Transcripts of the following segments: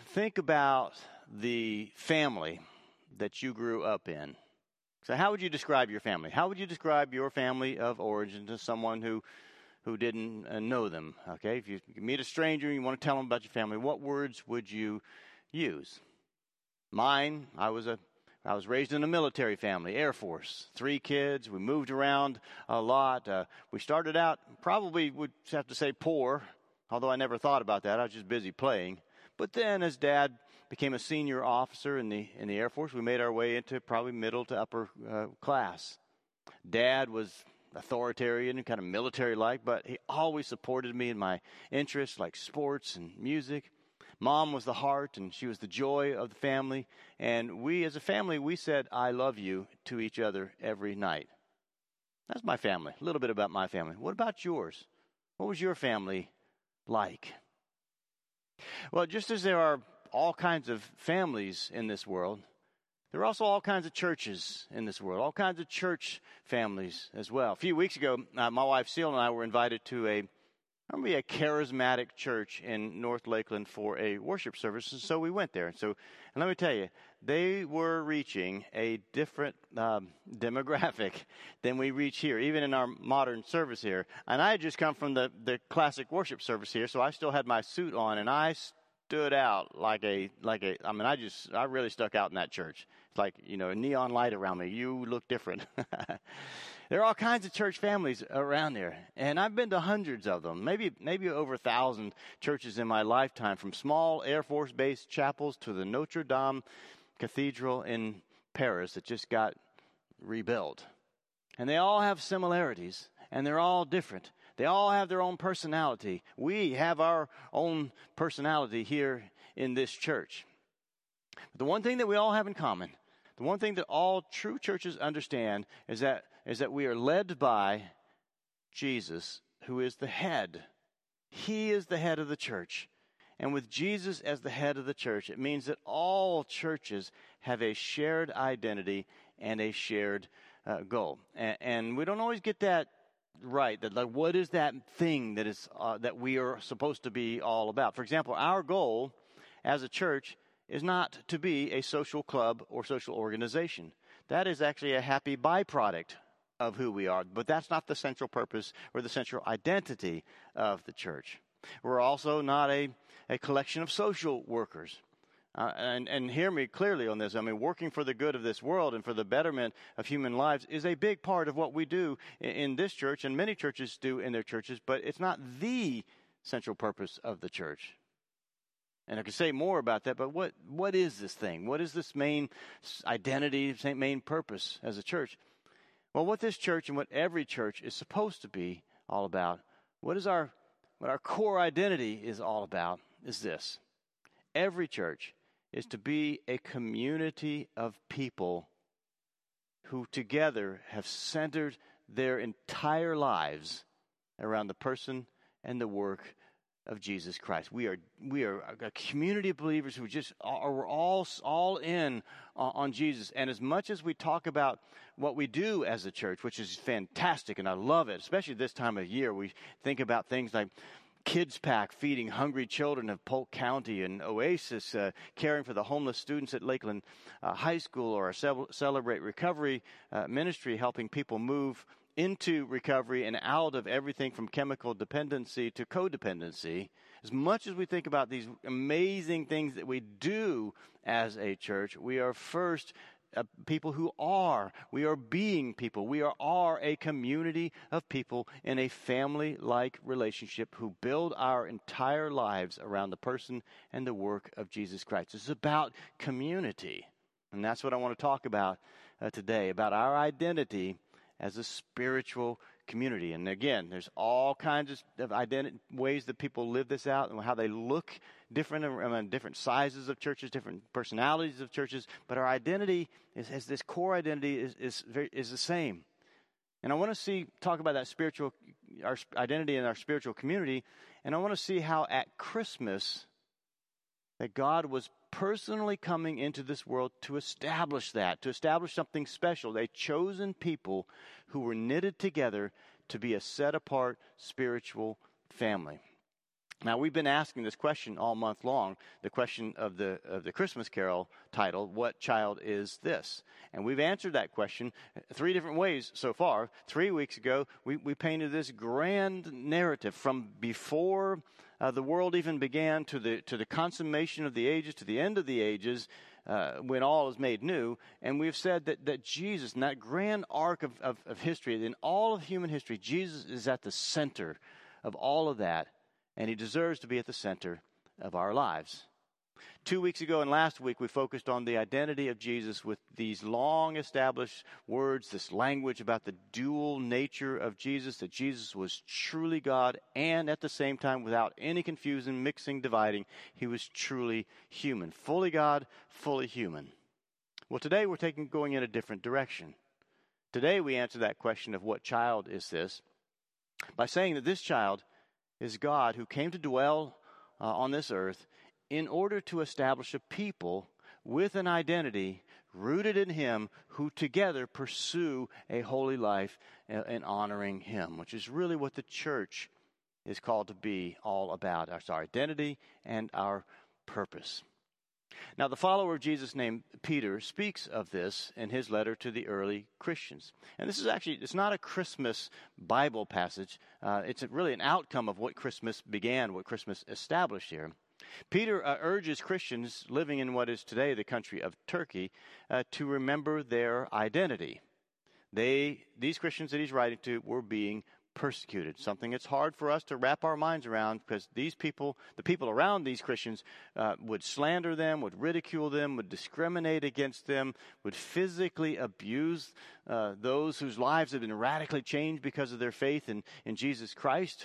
think about the family that you grew up in. So how would you describe your family? How would you describe your family of origin to someone who didn't know them? Okay, if you meet a stranger and you want to tell them about your family, what words would you use? Mine, I was raised in a military family, Air Force, 3 kids. We moved around a lot. We started out, probably would have to say poor, although I never thought about that. I was just busy playing. But then as Dad became a senior officer in the Air Force, we made our way into probably middle to upper class. Dad was authoritarian and kind of military-like, but he always supported me in my interests like sports and music. Mom was the heart, and she was the joy of the family. And we, as a family, we said, "I love you" to each other every night. That's my family, a little bit about my family. What about yours? What was your family like? Well, just as there are all kinds of families in this world, there are also all kinds of churches in this world, all kinds of church families as well. A few weeks ago, my wife, Seal, and I were invited to a charismatic church in North Lakeland for a worship service, and so we went there. And let me tell you, they were reaching a different demographic than we reach here, even in our modern service here. And I had just come from the classic worship service here, so I still had my suit on, and I stood out I really stuck out in that church. It's like, a neon light around me. You look different. There are all kinds of church families around there, and I've been to hundreds of them, maybe over 1,000 churches in my lifetime, from small Air Force-based chapels to the Notre Dame Cathedral in Paris that just got rebuilt. And they all have similarities, and they're all different. They all have their own personality. We have our own personality here in this church. But the one thing that we all have in common, the one thing that all true churches understand is that we are led by Jesus, who is the head. He is the head of the church. And with Jesus as the head of the church, it means that all churches have a shared identity and a shared goal. And we don't always get that right. That what is that thing that is that we are supposed to be all about? For example, our goal as a church is not to be a social club or social organization. That is actually a happy byproduct of who we are, but that's not the central purpose or the central identity of the church. We're also not a collection of social workers. And hear me clearly on this. I mean, working for the good of this world and for the betterment of human lives is a big part of what we do in this church, and many churches do in their churches, but it's not the central purpose of the church. And I could say more about that, but what is this thing? What is this main identity, main purpose as a church? Well, what this church and what every church is supposed to be all about, what our core identity is all about, is this. Every church is to be a community of people who together have centered their entire lives around the person and the work of Jesus Christ. We are a community of believers who we're all in on Jesus. And as much as we talk about what we do as a church, which is fantastic, and I love it, especially this time of year, we think about things like Kids Pack feeding hungry children of Polk County, and Oasis caring for the homeless students at Lakeland High School, or our Celebrate Recovery ministry helping people move into recovery and out of everything from chemical dependency to codependency. As much as we think about these amazing things that we do as a church, we are first people we are being people. We are a community of people in a family-like relationship who build our entire lives around the person and the work of Jesus Christ. It's about community. And that's what I want to talk about today, about our identity as a spiritual community. And again, there's all kinds of ways that people live this out and how they look different, different sizes of churches, different personalities of churches. But our identity is this core identity is the same. And I want to talk about that our identity in our spiritual community. And I want to see how at Christmas that God was personally coming into this world to establish something special, a chosen people who were knitted together to be a set-apart spiritual family. Now, we've been asking this question all month long, the question of the Christmas Carol title, "What child is this?" And we've answered that question 3 different ways so far. 3 weeks ago, we painted this grand narrative from before the world even began to the consummation of the ages, to the end of the ages, when all is made new. And we've said that Jesus, in that grand arc of history, in all of human history, Jesus is at the center of all of that. And he deserves to be at the center of our lives. 2 weeks ago and last week, we focused on the identity of Jesus with these long-established words, this language about the dual nature of Jesus, that Jesus was truly God, and at the same time, without any confusion, mixing, dividing, he was truly human. Fully God, fully human. Well, today we're going in a different direction. Today we answer that question of what child is this by saying that this child is God who came to dwell on this earth in order to establish a people with an identity rooted in him, who together pursue a holy life in honoring him, which is really what the church is called to be all about. Our identity and our purpose. Now, the follower of Jesus named Peter speaks of this in his letter to the early Christians. And this is actually, it's not a Christmas Bible passage. It's really an outcome of what Christmas began, what Christmas established here. Peter urges Christians living in what is today the country of Turkey to remember their identity. These Christians that he's writing to were being persecuted, something that's hard for us to wrap our minds around, because these people, the people around these Christians, would slander them, would ridicule them, would discriminate against them, would physically abuse those whose lives have been radically changed because of their faith in Jesus Christ.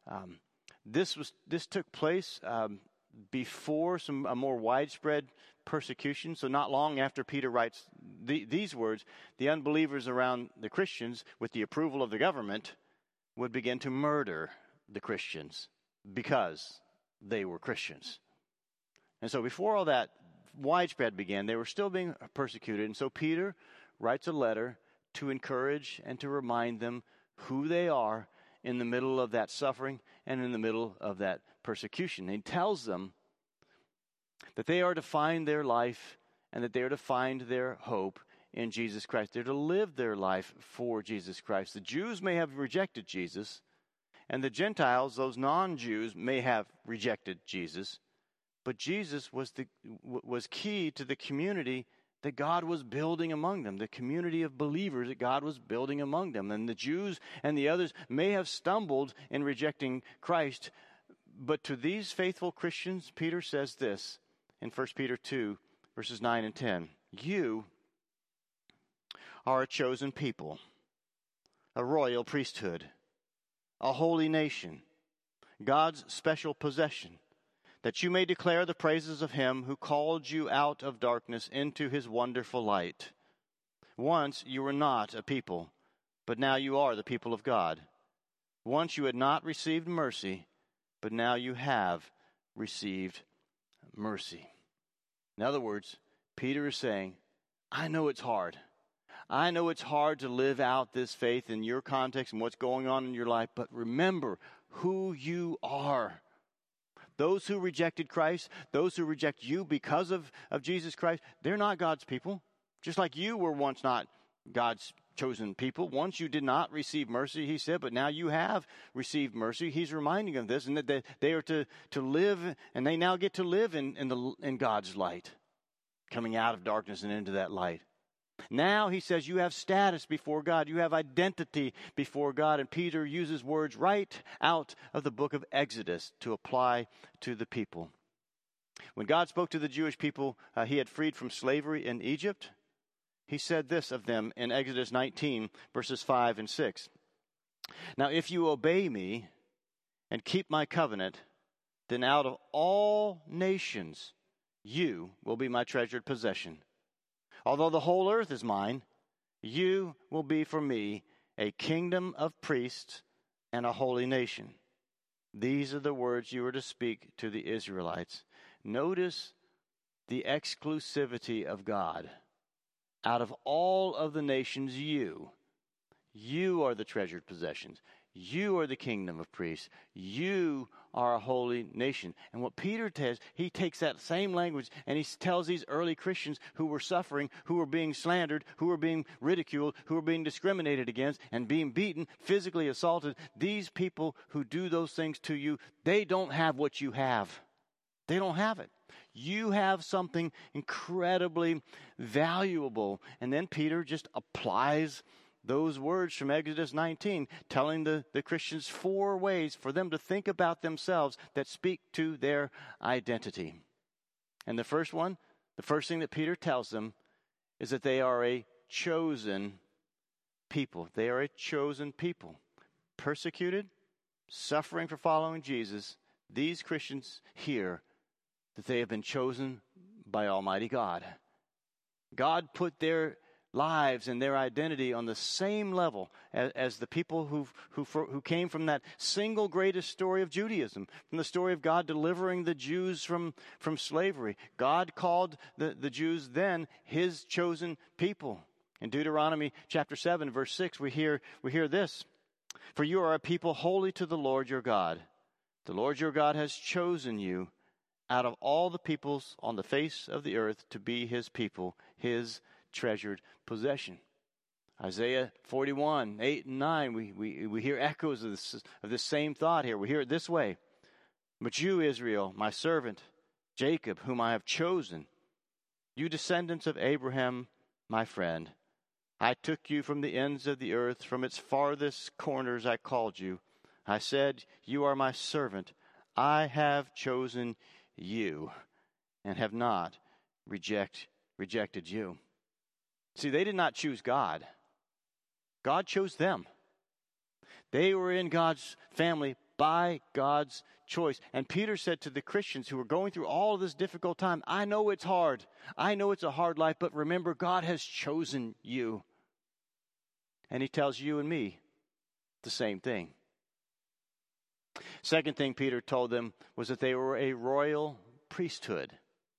This took place before a more widespread persecution. So not long after Peter writes these words, the unbelievers around the Christians, with the approval of the government, would begin to murder the Christians because they were Christians. And so before all that widespread began, they were still being persecuted. And so Peter writes a letter to encourage and to remind them who they are in the middle of that suffering and in the middle of that persecution. He tells them that they are to find their life and that they are to find their hope in Jesus Christ. They're to live their life for Jesus Christ. The Jews may have rejected Jesus, and the Gentiles, those non-Jews, may have rejected Jesus, but Jesus was key to the community that God was building among them, the community of believers that God was building among them. And the Jews and the others may have stumbled in rejecting Christ, but to these faithful Christians, Peter says this in 1 Peter 2, verses 9 and 10. You are a chosen people, a royal priesthood, a holy nation, God's special possession, that you may declare the praises of him who called you out of darkness into his wonderful light. Once you were not a people, but now you are the people of God. Once you had not received mercy, but now you have received mercy. In other words, Peter is saying, I know it's hard. I know it's hard to live out this faith in your context and what's going on in your life, but remember who you are. Those who rejected Christ, those who reject you because of Jesus Christ, they're not God's people. Just like you were once not God's chosen people. Once you did not receive mercy, he said, but now you have received mercy. He's reminding them of this, and that they are to live, and they now get to live in God's light, coming out of darkness and into that light. Now, he says, you have status before God. You have identity before God. And Peter uses words right out of the book of Exodus to apply to the people. When God spoke to the Jewish people he had freed from slavery in Egypt, he said this of them in Exodus 19, verses 5 and 6. Now, if you obey me and keep my covenant, then out of all nations you will be my treasured possession. Although the whole earth is mine, you will be for me a kingdom of priests and a holy nation. These are the words you are to speak to the Israelites. Notice the exclusivity of God. Out of all of the nations, you are the treasured possessions. You are the kingdom of priests. You are a holy nation. And what Peter says, he takes that same language and he tells these early Christians who were suffering, who were being slandered, who were being ridiculed, who were being discriminated against and being beaten, physically assaulted. These people who do those things to you, they don't have what you have. They don't have it. You have something incredibly valuable. And then Peter just applies those words from Exodus 19, telling the Christians 4 ways for them to think about themselves that speak to their identity. And the first thing that Peter tells them is that they are a chosen people. They are a chosen people. Persecuted, suffering for following Jesus, these Christians hear that they have been chosen by Almighty God. God put their lives and their identity on the same level as the people who came from that single greatest story of Judaism, from the story of God delivering the Jews from slavery. God called the Jews then his chosen people. In Deuteronomy chapter 7, verse 6, we hear this. For you are a people holy to the Lord your God. The Lord your God has chosen you out of all the peoples on the face of the earth to be his people, his treasured possession. Isaiah 41, 8 and 9, we hear echoes of this same thought here. We hear it this way. But you, Israel, my servant, Jacob, whom I have chosen, you descendants of Abraham, my friend, I took you from the ends of the earth, from its farthest corners I called you. I said, you are my servant. I have chosen you and have not rejected you. See, they did not choose God. God chose them. They were in God's family by God's choice. And Peter said to the Christians who were going through all of this difficult time, I know it's hard. I know it's a hard life, but remember, God has chosen you. And he tells you and me the same thing. Second thing Peter told them was that they were a royal priesthood.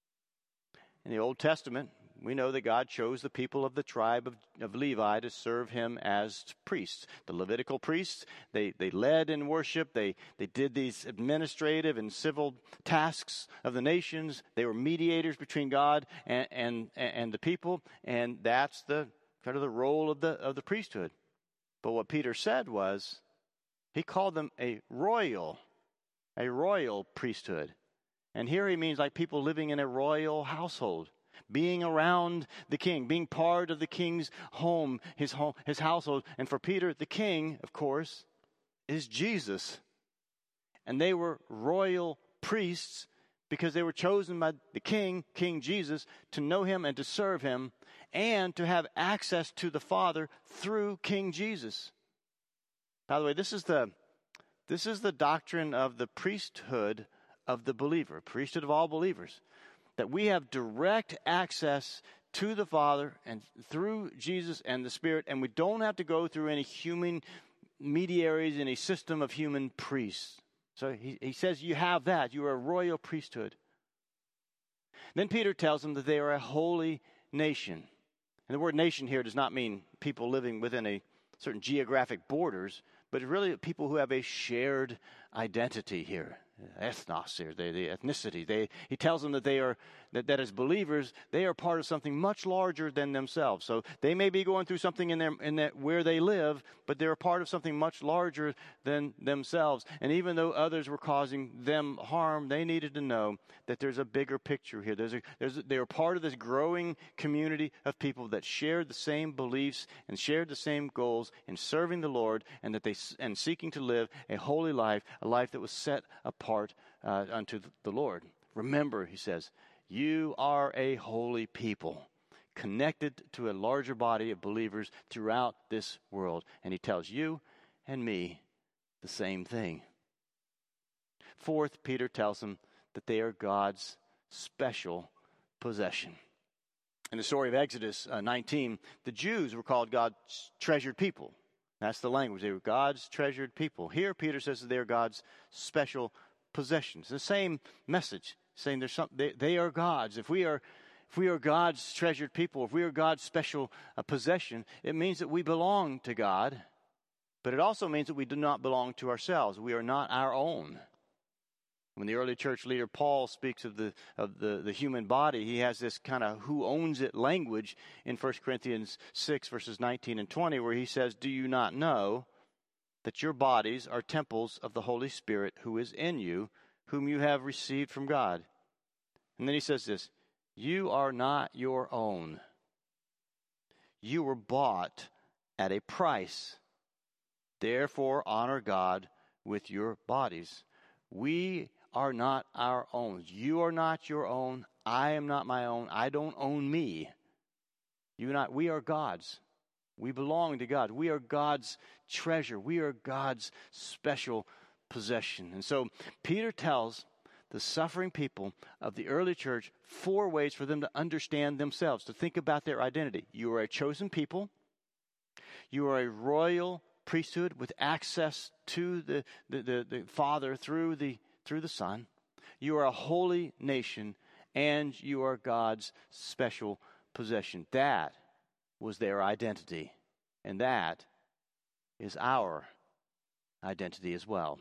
In the Old Testament, we know that God chose the people of the tribe of Levi to serve him as priests. The Levitical priests, they led in worship. They did these administrative and civil tasks of the nations. They were mediators between God and the people. And that's the kind of the role of the priesthood. But what Peter said was, he called them a royal priesthood. And here he means like people living in a royal household. Being around the king, being part of the king's home, his household. And for Peter, the king, of course, is Jesus. And they were royal priests because they were chosen by the king, King Jesus, to know him and to serve him and to have access to the Father through King Jesus. By the way, this is the doctrine of the priesthood of the believer, priesthood of all believers. That we have direct access to the Father and through Jesus and the Spirit, and we don't have to go through any human mediaries, any system of human priests. So he says you have that. You are a royal priesthood. Then Peter tells them that they are a holy nation. And the word nation here does not mean people living within a certain geographic borders, but really people who have a shared identity here. Ethnos here, the ethnicity. He tells them that they are that as believers they are part of something much larger than themselves. So they may be going through something in where they live, but they're a part of something much larger than themselves. And even though others were causing them harm, they needed to know that there's a bigger picture here. They are part of this growing community of people that shared the same beliefs and shared the same goals in serving the Lord, and seeking to live a holy life, a life that was set apart unto the Lord. Remember, he says, you are a holy people, connected to a larger body of believers throughout this world. And he tells you and me the same thing. Fourth, Peter tells them that they are God's special possession. In the story of Exodus 19, the Jews were called God's treasured people. That's the language. They were God's treasured people. Here, Peter says that they are God's special possessions. The same message, saying there's they are God's. If we are God's treasured people, if we are God's special possession, it means that we belong to God. But it also means that we do not belong to ourselves. We are not our own. When the early church leader Paul speaks of the human body, he has this kind of who owns it language in 1 Corinthians 6, verses 19 and 20, where he says, "Do you not know that your bodies are temples of the Holy Spirit who is in you, whom you have received from God?" And then he says this, "You are not your own. You were bought at a price. Therefore, honor God with your bodies." We are not our own. You are not your own. I am not my own. I don't own me. You and I, we are God's. We belong to God. We are God's treasure. We are God's special possession. And so Peter tells the suffering people of the early church 4 ways for them to understand themselves, to think about their identity. You are a chosen people. You are a royal priesthood with access to the Father through the Son. You are a holy nation, and you are God's special possession. That was their identity, and that is our identity as well.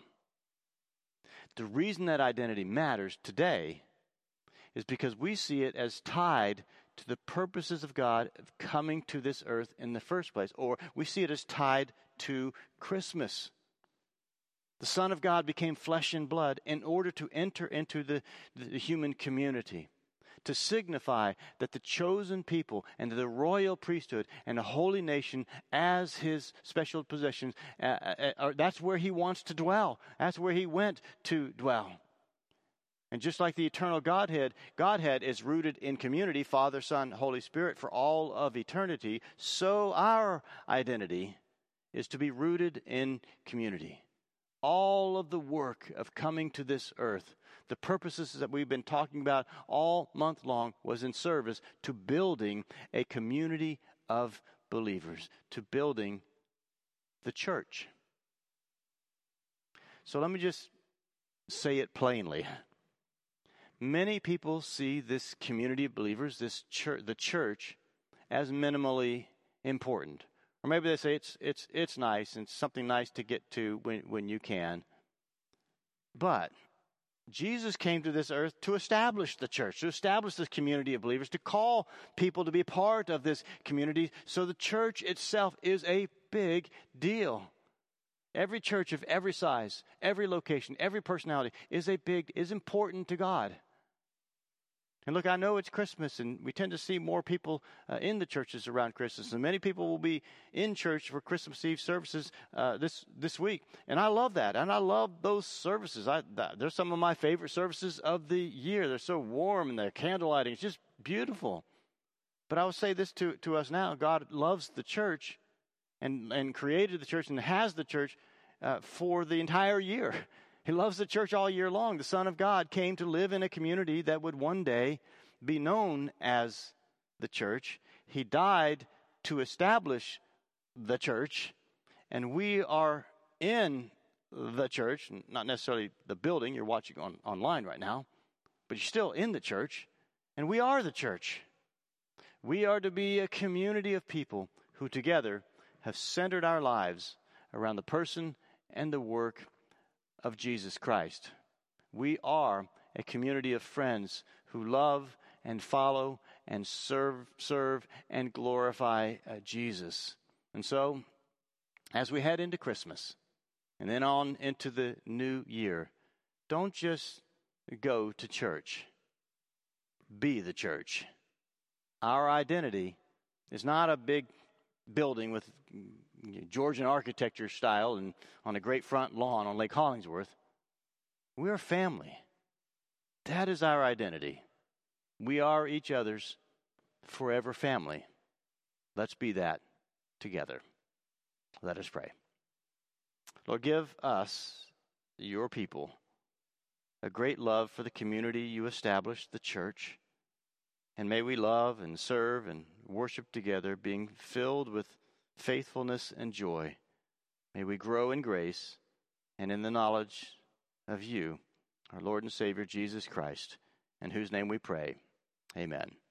The reason that identity matters today is because we see it as tied to the purposes of God of coming to this earth in the first place, or we see it as tied to Christmas. The Son of God became flesh and blood in order to enter into the human community, to signify that the chosen people and the royal priesthood and the holy nation as his special possessions, that's where he wants to dwell. That's where he went to dwell. And just like the eternal Godhead is rooted in community, Father, Son, Holy Spirit, for all of eternity, so our identity is to be rooted in community. All of the work of coming to this earth, the purposes that we've been talking about all month long, was in service to building a community of believers, to building the church. So let me just say it plainly. Many people see this community of believers, this church, the church, as minimally important. Or maybe they say it's nice and it's something nice to get to when you can. But Jesus came to this earth to establish the church, to establish this community of believers, to call people to be part of this community. So the church itself is a big deal. Every church of every size, every location, every personality is important to God. And look, I know it's Christmas, and we tend to see more people in the churches around Christmas. And many people will be in church for Christmas Eve services this week. And I love that. And I love those services. They're some of my favorite services of the year. They're so warm, and they're candlelighting. It's just beautiful. But I will say this to us now. God loves the church and created the church and has the church for the entire year. He loves the church all year long. The Son of God came to live in a community that would one day be known as the church. He died to establish the church, and we are in the church, not necessarily the building you're watching online right now, but you're still in the church, and we are the church. We are to be a community of people who together have centered our lives around the person and the work of Jesus Christ. We are a community of friends who love and follow and serve and glorify Jesus. And so, as we head into Christmas and then on into the new year, don't just go to church. Be the church. Our identity is not a big building with Georgian architecture style and on a great front lawn on Lake Hollingsworth. We're a family. That is our identity. We are each other's forever family. Let's be that together. Let us pray. Lord, give us, your people, a great love for the community you established, the church. And may we love and serve and worship together, being filled with faithfulness and joy. May we grow in grace and in the knowledge of you, our Lord and Savior, Jesus Christ, in whose name we pray. Amen.